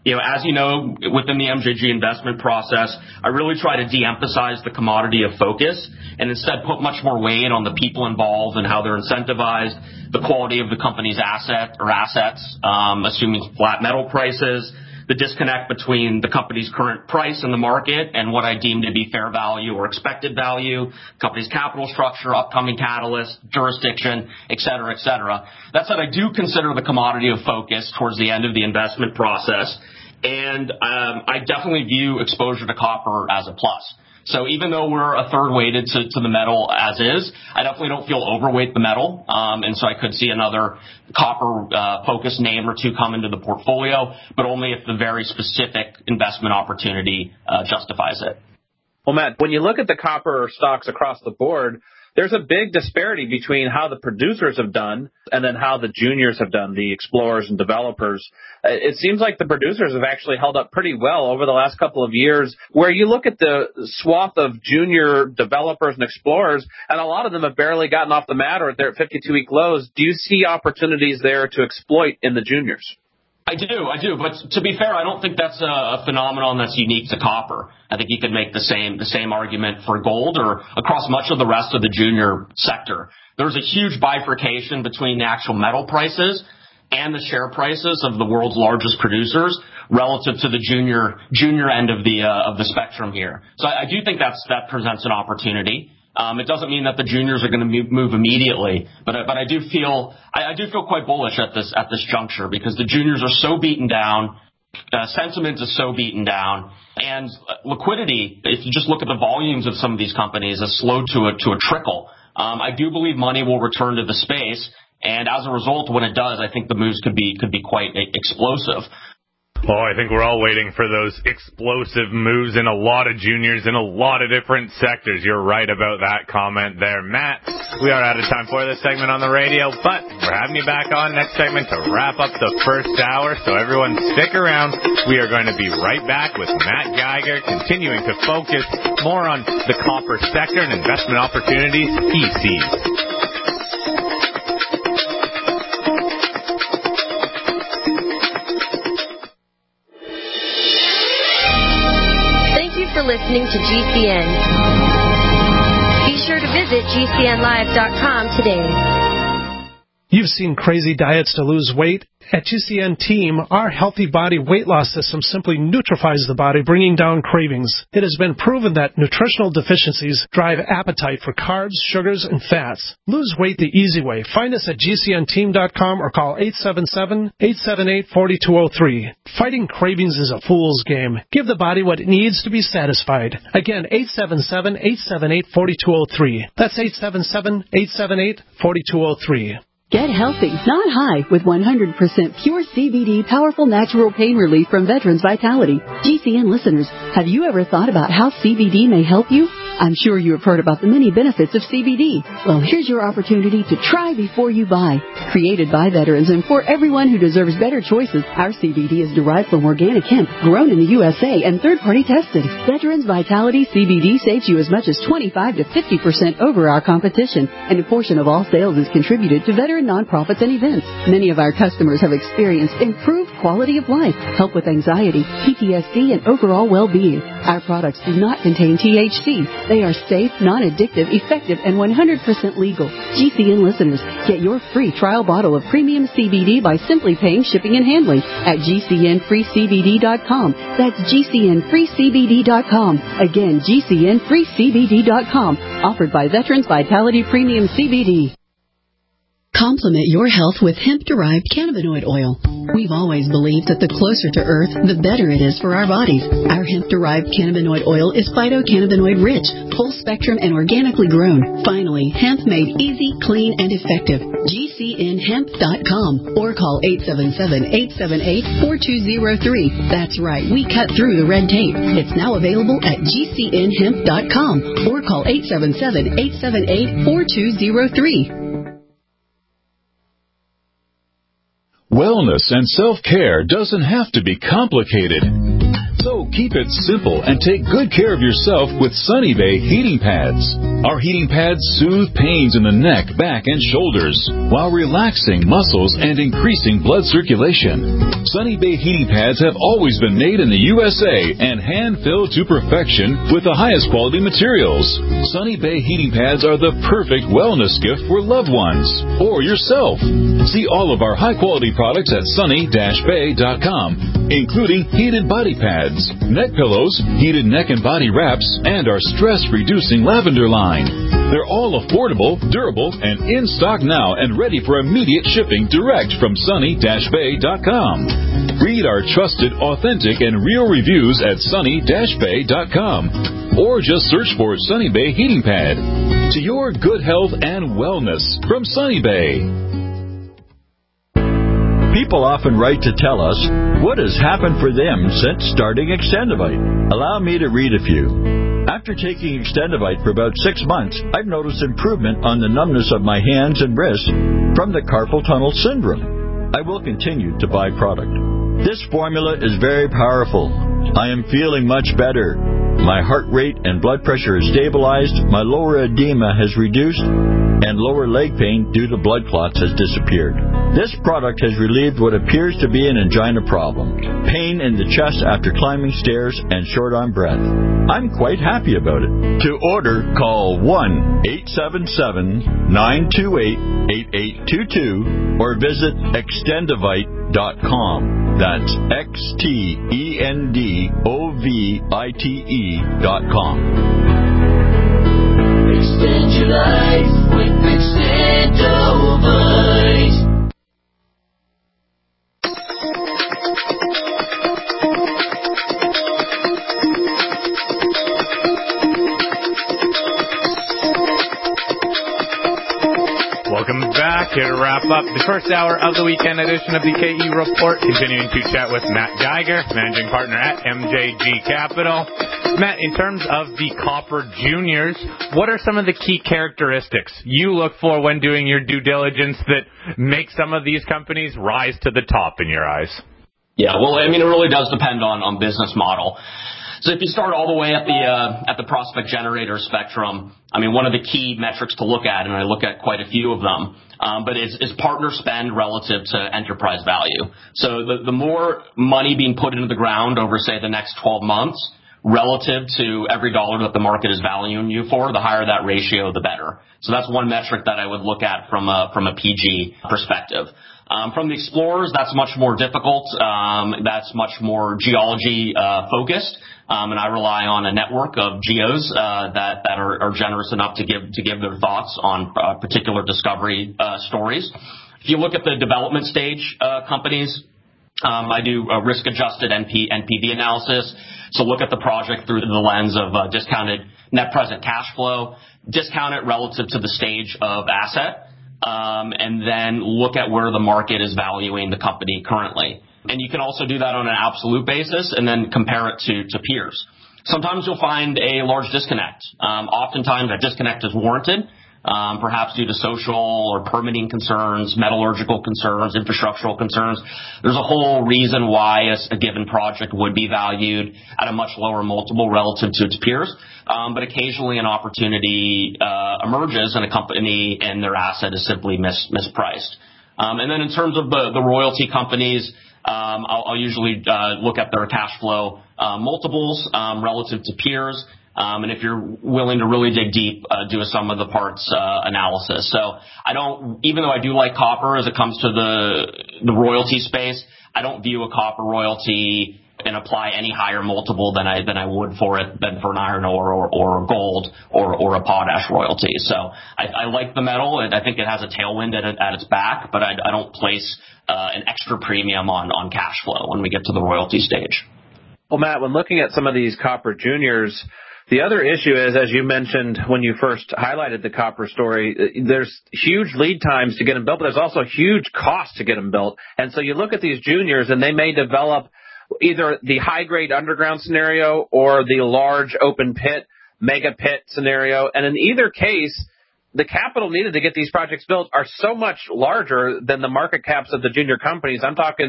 You know, as you know, within the M J G investment process, I really try to de-emphasize the commodity of focus and instead put much more weight on the people involved and how they're incentivized, the quality of the company's asset or assets, um, assuming flat metal prices, the disconnect between the company's current price in the market and what I deem to be fair value or expected value, company's capital structure, upcoming catalyst, jurisdiction, et cetera, et cetera. That said, I do consider the commodity of focus towards the end of the investment process, and um, I definitely view exposure to copper as a plus. So even though we're a third weighted to, to the metal as is, I definitely don't feel overweight the metal. Um, and so I could see another copper uh, focused name or two come into the portfolio, but only if the very specific investment opportunity uh, justifies it. Well, Matt, when you look at the copper stocks across the board, there's a big disparity between how the producers have done and then how the juniors have done, the explorers and developers. It seems like the producers have actually held up pretty well over the last couple of years, where you look at the swath of junior developers and explorers, and a lot of them have barely gotten off the mat or they're at fifty-two-week lows. Do you see opportunities there to exploit in the juniors? I do, I do. But to be fair, I don't think that's a phenomenon that's unique to copper. I think you could make the same the same argument for gold or across much of the rest of the junior sector. There's a huge bifurcation between the actual metal prices and the share prices of the world's largest producers relative to the junior junior end of the uh, of the spectrum here. So I, I do think that's that presents an opportunity. Um, it doesn't mean that the juniors are going to move immediately, but but I do feel I, I do feel quite bullish at this at this juncture because the juniors are so beaten down, uh, sentiment is so beaten down, and liquidity. If you just look at the volumes of some of these companies, has slowed to a to a trickle. Um, I do believe money will return to the space, and as a result, when it does, I think the moves could be could be quite explosive. Well, I think we're all waiting for those explosive moves in a lot of juniors in a lot of different sectors. You're right about that comment there, Matt. We are out of time for this segment on the radio, but we're having you back on next segment to wrap up the first hour, so everyone stick around. We are going to be right back with Matt Geiger, continuing to focus more on the copper sector and investment opportunities he sees. For listening to G C N. Be sure to visit G C N live dot com today. You've seen crazy diets to lose weight. At G C N Team, our healthy body weight loss system simply neutralizes the body, bringing down cravings. It has been proven that nutritional deficiencies drive appetite for carbs, sugars, and fats. Lose weight the easy way. Find us at G C N team dot com or call eight seven seven, eight seven eight, four two zero three. Fighting cravings is a fool's game. Give the body what it needs to be satisfied. Again, eight seven seven, eight seven eight, four two zero three. That's eight seven seven, eight seven eight, four two zero three. Get healthy, not high, with one hundred percent pure C B D powerful natural pain relief from Veterans Vitality. G C N listeners, have you ever thought about how C B D may help you? I'm sure you have heard about the many benefits of C B D. Well, here's your opportunity to try before you buy. Created by veterans and for everyone who deserves better choices, our C B D is derived from organic hemp, grown in the U S A, and third-party tested. Veterans Vitality C B D saves you as much as twenty-five to fifty percent over our competition, and a portion of all sales is contributed to veteran nonprofits and events. Many of our customers have experienced improved quality of life, help with anxiety, P T S D, and overall well-being. Our products do not contain T H C. They are safe, non-addictive, effective, and one hundred percent legal. G C N listeners, get your free trial bottle of premium C B D by simply paying shipping and handling at G C N free C B D dot com. That's G C N free C B D dot com. Again, G C N free C B D dot com. Offered by Veterans Vitality Premium C B D. Complement your health with hemp-derived cannabinoid oil. We've always believed that the closer to Earth, the better it is for our bodies. Our hemp-derived cannabinoid oil is phytocannabinoid-rich, full-spectrum, and organically grown. Finally, hemp made easy, clean, and effective. G C N hemp dot com or call eight seven seven, eight seven eight, four two zero three. That's right, we cut through the red tape. It's now available at G C N hemp dot com or call eight seven seven, eight seven eight, four two zero three. Wellness and self-care doesn't have to be complicated. So keep it simple and take good care of yourself with Sunny Bay heating pads. Our heating pads soothe pains in the neck, back, and shoulders while relaxing muscles and increasing blood circulation. Sunny Bay heating pads have always been made in the U S A and hand-filled to perfection with the highest quality materials. Sunny Bay heating pads are the perfect wellness gift for loved ones or yourself. See all of our high-quality products at sunny dash bay dot com, including heated body pads, neck pillows, heated neck and body wraps, and our stress-reducing lavender line. They're all affordable, durable, and in stock now and ready for immediate shipping direct from sunny dash bay dot com. Read our trusted, authentic, and real reviews at sunny dash bay dot com or just search for Sunny Bay Heating Pad. To your good health and wellness from Sunny Bay. People often write to tell us what has happened for them since starting Extendivite. Allow me to read a few. After taking Extendivite for about six months, I've noticed improvement on the numbness of my hands and wrists from the carpal tunnel syndrome. I will continue to buy product. This formula is very powerful. I am feeling much better. My heart rate and blood pressure is stabilized, my lower edema has reduced, and lower leg pain due to blood clots has disappeared. This product has relieved what appears to be an angina problem, pain in the chest after climbing stairs, and short on breath. I'm quite happy about it. To order, call one eight seven seven, nine two eight, eight eight two two or visit extendivite dot com. That's X T E N D O V I T E dot com. Extend your life with Extendivite. Welcome back. Here to wrap up the first hour of the weekend edition of the K E Report. Continuing to chat with Matt Geiger, managing partner at M J G Capital. Matt, in terms of the Copper Juniors, what are some of the key characteristics you look for when doing your due diligence that make some of these companies rise to the top in your eyes? Yeah, well, I mean, it really does depend on, on business model. So if you start all the way at the uh, at the prospect generator spectrum, I mean, one of the key metrics to look at, and I look at quite a few of them, um, but is, is partner spend relative to enterprise value. So the, the more money being put into the ground over, say, the next twelve months, relative to every dollar that the market is valuing you for, the higher that ratio, the better. So that's one metric that I would look at from a, from a P G perspective. Um, from the explorers, that's much more difficult. Um, that's much more geology uh, focused. Um, and I rely on a network of geos uh, that that are, are generous enough to give to give their thoughts on uh, particular discovery uh, stories. If you look at the development stage uh, companies, um, I do a risk-adjusted N P V analysis. So look at the project through the lens of uh, discounted net present cash flow, discount it relative to the stage of asset, um, and then look at where the market is valuing the company currently. And you can also do that on an absolute basis and then compare it to, to peers. Sometimes you'll find a large disconnect. Um, oftentimes that disconnect is warranted, um, perhaps due to social or permitting concerns, metallurgical concerns, infrastructural concerns. There's a whole reason why a, a given project would be valued at a much lower multiple relative to its peers. Um, but occasionally an opportunity uh, emerges and a company and their asset is simply mis- mispriced. Um, and then in terms of the, the royalty companies, Um, I'll, I'll usually uh, look at their cash flow uh, multiples um, relative to peers, um, and if you're willing to really dig deep, uh, do a sum of the parts uh, analysis. So I don't, even though I do like copper as it comes to the the royalty space, I don't view a copper royalty and apply any higher multiple than I than I would for it than for an iron ore or, or gold or or a potash royalty. So I, I like the metal, and I think it has a tailwind at, at its back, but I, I don't place Uh, an extra premium on, on cash flow when we get to the royalty stage. Well, Matt, when looking at some of these Copper Juniors, the other issue is, as you mentioned when you first highlighted the copper story, there's huge lead times to get them built, but there's also huge costs to get them built. And so you look at these juniors, and they may develop either the high-grade underground scenario or the large open pit, mega pit scenario. And in either case, the capital needed to get these projects built are so much larger than the market caps of the junior companies. I'm talking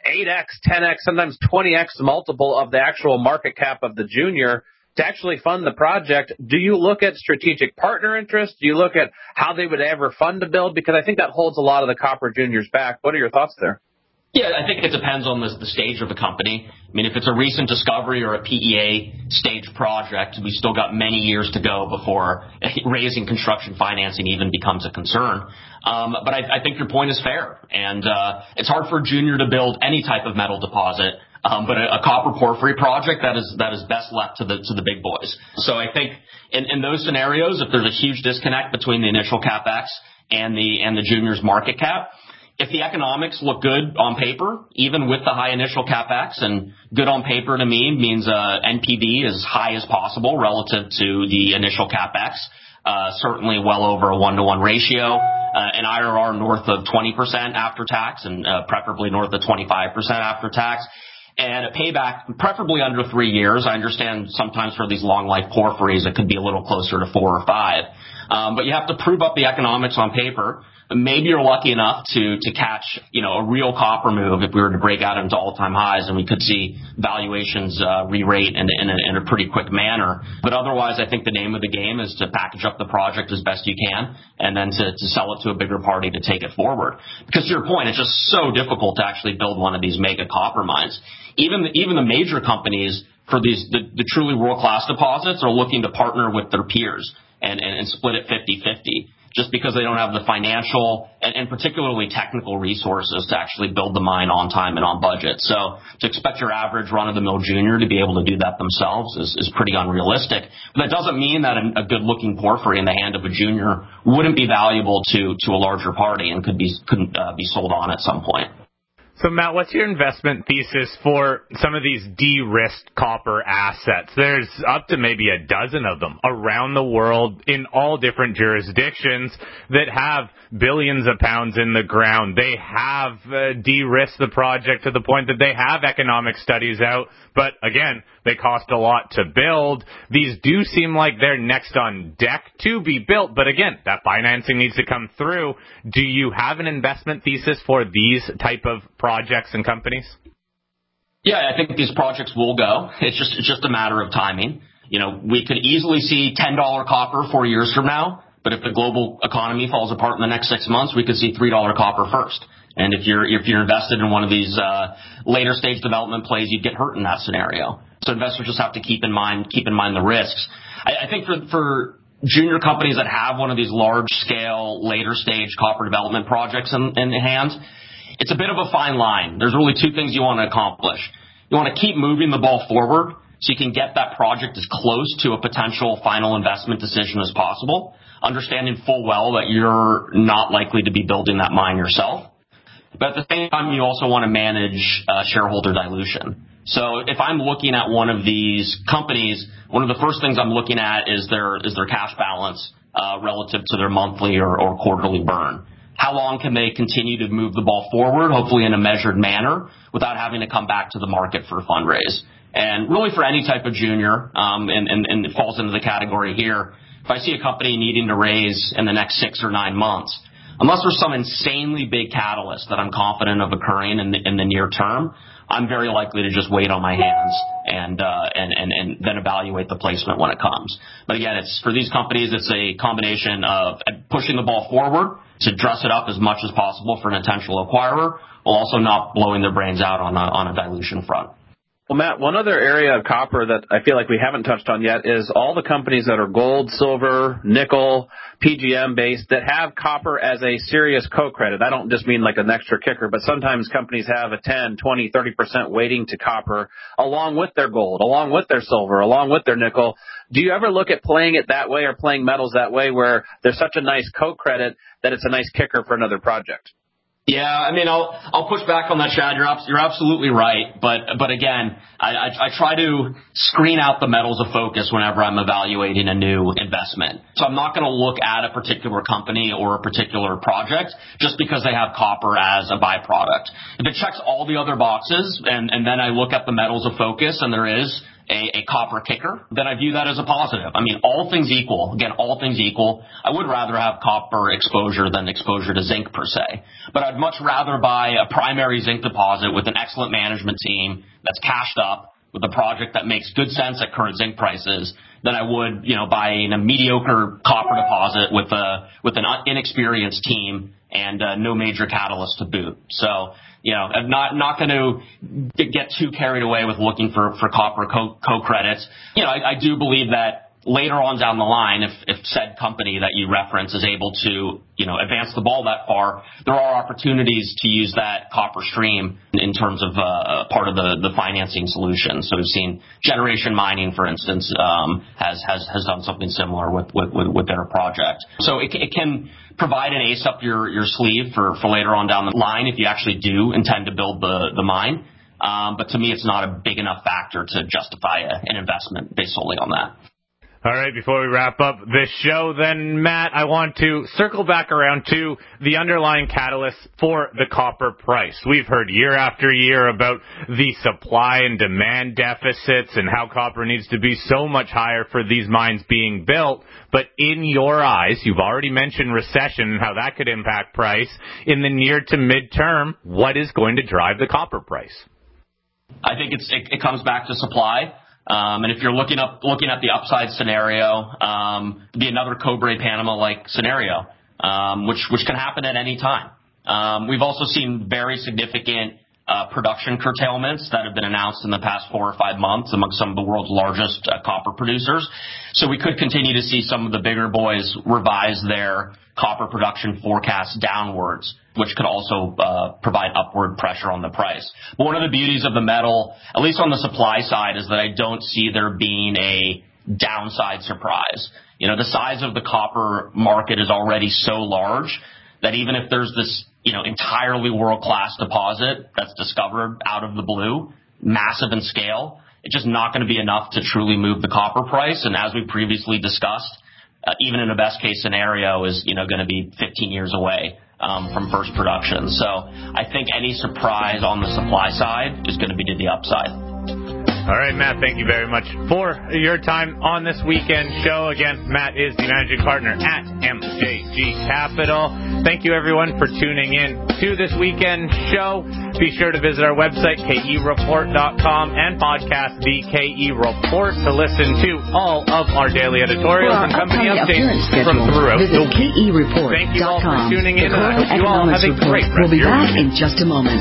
eight X, ten X, sometimes twenty X multiple of the actual market cap of the junior to actually fund the project. Do you look at strategic partner interest? Do you look at how they would ever fund the build? Because I think that holds a lot of the copper juniors back. What are your thoughts there? Yeah, I think it depends on the, the stage of the company. I mean, if it's a recent discovery or a P E A stage project, we still got many years to go before raising construction financing even becomes a concern. Um, but I, I think your point is fair. And uh, it's hard for a junior to build any type of metal deposit. Um, but a, a copper porphyry project, that is that is best left to the to the big boys. So I think in, in those scenarios, if there's a huge disconnect between the initial CapEx and the and the junior's market cap, if the economics look good on paper, even with the high initial CapEx, and good on paper to me means uh, N P V as high as possible relative to the initial CapEx, uh, certainly well over a one-to-one ratio, uh, an I R R north of twenty percent after tax, and uh, preferably north of twenty-five percent after tax. And a payback, preferably under three years. I understand sometimes for these long life porphyries, it could be a little closer to four or five. Um, but you have to prove up the economics on paper. Maybe you're lucky enough to, to catch, you know, a real copper move if we were to break out into all-time highs, and we could see valuations uh, re-rate in, in, a, in a pretty quick manner. But otherwise, I think the name of the game is to package up the project as best you can, and then to, to sell it to a bigger party to take it forward. Because to your point, it's just so difficult to actually build one of these mega copper mines. Even the, even the major companies for these the, the truly world-class deposits are looking to partner with their peers and, and, and split it fifty-fifty. Just because they don't have the financial and, and particularly technical resources to actually build the mine on time and on budget. So to expect your average run-of-the-mill junior to be able to do that themselves is, is pretty unrealistic. But that doesn't mean that a, a good-looking porphyry in the hand of a junior wouldn't be valuable to, to a larger party and could be couldn't uh, be sold on at some point. So, Matt, what's your investment thesis for some of these de-risked copper assets? There's up to maybe a dozen of them around the world in all different jurisdictions that have billions of pounds in the ground. They have uh, de-risked the project to the point that they have economic studies out. But, again, they cost a lot to build. These do seem like they're next on deck to be built. But, again, that financing needs to come through. Do you have an investment thesis for these type of projects and companies? Yeah, I think these projects will go. It's just it's just a matter of timing. You know, we could easily see ten dollars copper four years from now. But if the global economy falls apart in the next six months, we could see three dollars copper first. And if you're if you're invested in one of these uh, later stage development plays, you'd get hurt in that scenario. So investors just have to keep in mind keep in mind the risks. I, I think for for junior companies that have one of these large scale later stage copper development projects in, in hand, it's a bit of a fine line. There's really two things you want to accomplish. You want to keep moving the ball forward so you can get that project as close to a potential final investment decision as possible, understanding full well that you're not likely to be building that mine yourself. But at the same time, you also want to manage uh, shareholder dilution. So if I'm looking at one of these companies, one of the first things I'm looking at is their is their cash balance uh, relative to their monthly or, or quarterly burn. How long can they continue to move the ball forward, hopefully in a measured manner, without having to come back to the market for a fundraise? And really for any type of junior, um, and, and, and it falls into the category here, if I see a company needing to raise in the next six or nine months, unless there's some insanely big catalyst that I'm confident of occurring in the, in the near term, I'm very likely to just wait on my hands and, uh, and, and, and then evaluate the placement when it comes. But again, it's for these companies, it's a combination of pushing the ball forward to dress it up as much as possible for an potential acquirer, while also not blowing their brains out on a, on a dilution front. Well, Matt, one other area of copper that I feel like we haven't touched on yet is all the companies that are gold, silver, nickel, P G M based that have copper as a serious co-credit. I don't just mean like an extra kicker, but sometimes companies have a ten, twenty, thirty percent weighting to copper along with their gold, along with their silver, along with their nickel. Do you ever look at playing it that way or playing metals that way where there's such a nice co-credit that it's a nice kicker for another project? Yeah, I mean, I'll I'll push back on that, Chad. You're you're absolutely right, but but again, I, I I try to screen out the metals of focus whenever I'm evaluating a new investment. So I'm not going to look at a particular company or a particular project just because they have copper as a byproduct. If it checks all the other boxes, and and then I look at the metals of focus, and there is a, a copper kicker, then I view that as a positive. I mean, all things equal, again, all things equal, I would rather have copper exposure than exposure to zinc per se. But I'd much rather buy a primary zinc deposit with an excellent management team that's cashed up with a project that makes good sense at current zinc prices than I would, you know, buying a mediocre copper deposit with a with an inexperienced team and uh, no major catalyst to boot. So, you know, I'm not not going to get too carried away with looking for for copper co- co-credits. You know, I, I do believe that later on down the line, if, if said company that you reference is able to, you know, advance the ball that far, there are opportunities to use that copper stream in terms of uh, part of the, the financing solution. So we've seen Generation Mining, for instance, um, has, has, has done something similar with, with, with their project. So it, it can provide an ace up your, your sleeve for, for later on down the line if you actually do intend to build the, the mine. Um, but to me, it's not a big enough factor to justify a, an investment based solely on that. All right, before we wrap up this show, then, Matt, I want to circle back around to the underlying catalyst for the copper price. We've heard year after year about the supply and demand deficits and how copper needs to be so much higher for these mines being built. But in your eyes, you've already mentioned recession and how that could impact price. In the near to midterm, what is going to drive the copper price? I think it's, it, it comes back to supply. Um, and if you're looking up, looking at the upside scenario, um, it'd be another Cobre Panama-like scenario, um, which, which can happen at any time. Um, we've also seen very significant, uh, production curtailments that have been announced in the past four or five months among some of the world's largest uh, copper producers. So we could continue to see some of the bigger boys revise their copper production forecasts downwards, which could also uh, provide upward pressure on the price. But one of the beauties of the metal, at least on the supply side, is that I don't see there being a downside surprise. You know, the size of the copper market is already so large that even if there's this, you know, entirely world-class deposit that's discovered out of the blue, massive in scale, it's just not going to be enough to truly move the copper price. And as we previously discussed, uh, even in a best-case scenario is, you know, going to be fifteen years away um, from first production. So I think any surprise on the supply side is going to be to the upside. All right, Matt, thank you very much for your time on this weekend show. Again, Matt is the managing partner at M J G Capital. Thank you, everyone, for tuning in to this weekend show. Be sure to visit our website, K E report dot com, and podcast The K E Report to listen to all of our daily editorials and company updates from throughout the week. K E report dot com. Thank you all for tuning in, and I hope you all have a great rest We'll be of your back week. in just a moment.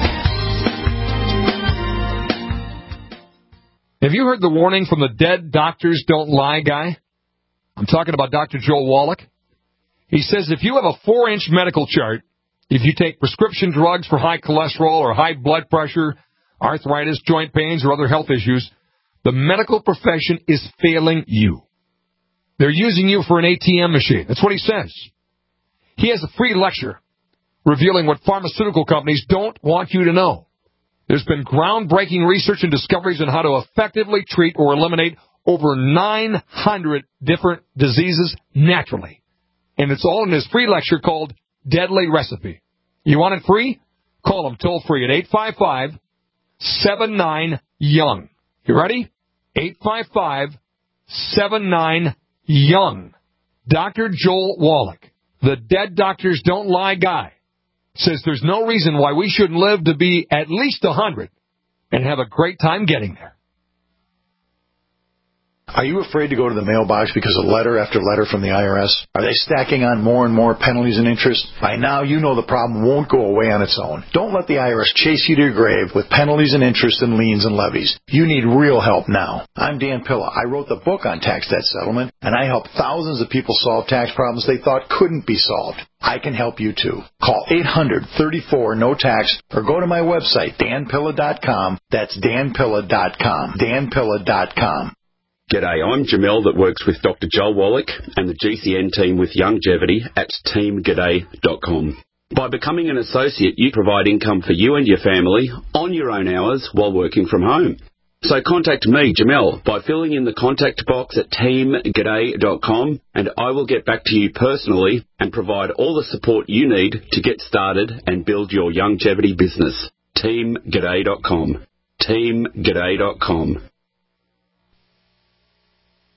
Have you heard the warning from the dead doctors don't lie guy? I'm talking about Doctor Joel Wallach. He says if you have a four-inch medical chart, if you take prescription drugs for high cholesterol or high blood pressure, arthritis, joint pains, or other health issues, the medical profession is failing you. They're using you for an A T M machine. That's what he says. He has a free lecture revealing what pharmaceutical companies don't want you to know. There's been groundbreaking research and discoveries on how to effectively treat or eliminate over nine hundred different diseases naturally. And it's all in his free lecture called Deadly Recipe. You want it free? Call him toll free at eight five five, seven nine, young. You ready? eight five five, seven nine, young. Doctor Joel Wallach, the dead doctors don't lie guy, says there's no reason why we shouldn't live to be at least one hundred and have a great time getting there. Are you afraid to go to the mailbox because of letter after letter from the I R S? Are they stacking on more and more penalties and interest? By now, you know the problem won't go away on its own. Don't let the I R S chase you to your grave with penalties and interest and liens and levies. You need real help now. I'm Dan Pilla. I wrote the book on tax debt settlement, and I help thousands of people solve tax problems they thought couldn't be solved. I can help you too. Call eight hundred, thirty-four, no tax or go to my website, dan pilla dot com. That's dan pilla dot com. dan pilla dot com. G'day, I'm Jamel that works with Doctor Joel Wallach and the G C N team with Longevity at team g'day dot com. By becoming an associate, you provide income for you and your family on your own hours while working from home. So contact me, Jamel, by filling in the contact box at team g'day dot com, and I will get back to you personally and provide all the support you need to get started and build your longevity business. team g'day dot com. team g'day dot com.